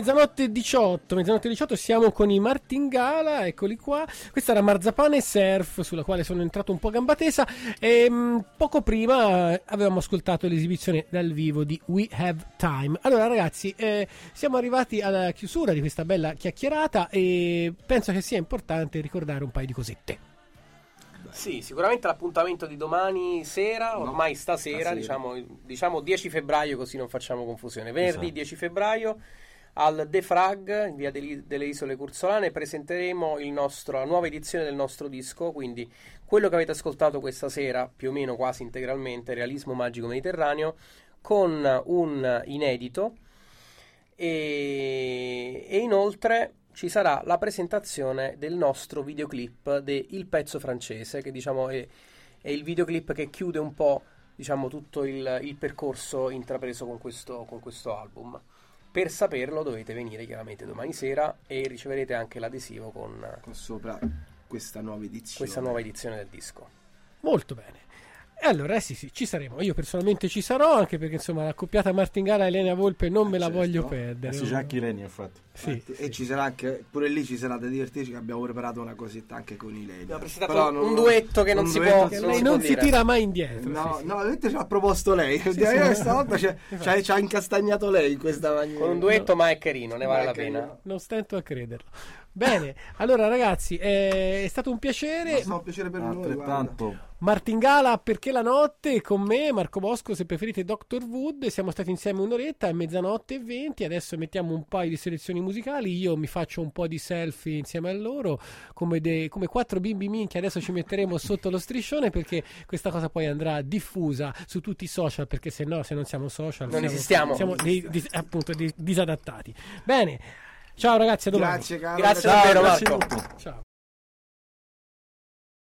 mezzanotte 18 siamo con i Martingala, eccoli qua. Questa era Marzapane Surf, sulla quale sono entrato un po' a gamba tesa, e poco prima avevamo ascoltato l'esibizione dal vivo di We Have Time. Allora ragazzi, siamo arrivati alla chiusura di questa bella chiacchierata e penso che sia importante ricordare un paio di cosette. Sì, sicuramente l'appuntamento di domani sera, ormai stasera. Diciamo 10 febbraio, così non facciamo confusione. Venerdì 10 febbraio al The Frag, in via delle Isole Curzolane, presenteremo la nuova edizione del nostro disco, quindi quello che avete ascoltato questa sera, più o meno quasi integralmente, Realismo Magico Mediterraneo, con un inedito e inoltre ci sarà la presentazione del nostro videoclip Il pezzo francese, che diciamo è il videoclip che chiude un po', diciamo, tutto il percorso intrapreso con questo album. Per saperlo dovete venire chiaramente domani sera e riceverete anche l'adesivo con sopra questa nuova edizione del disco. Molto bene. E allora sì, ci saremo. Io personalmente ci sarò, anche perché insomma la coppiata Martingala e Elena Volpe non me la voglio perdere. Sì, c'è anche Ilenia, infatti. Sì, e ci sarà anche, pure lì ci sarà da divertirci, che abbiamo preparato una cosetta anche con Ilenia. Abbiamo presentato un duetto che non si può, che lei non si tira mai indietro. No, veramente ci ha proposto lei. Stavolta ci ha incastagnato lei in questa maniera. Con un duetto, ma è carino, ne vale la pena. Non stento a crederlo. Bene, allora ragazzi, è stato un piacere. È stato un piacere per noi. Altrettanto. Martingala, perché la notte, con me, Marco Bosco, se preferite Dr. Wood. Siamo stati insieme un'oretta, è mezzanotte e 20. Adesso mettiamo un paio di selezioni musicali. Io mi faccio un po' di selfie insieme a loro, come 4 bimbi minchia. Adesso ci metteremo sotto lo striscione, perché questa cosa poi andrà diffusa su tutti i social, perché se non siamo social non esistiamo. Siamo appunto disadattati. Bene, ciao ragazzi, a domani. Grazie, caro. Grazie davvero, Marco. Marco. Ciao.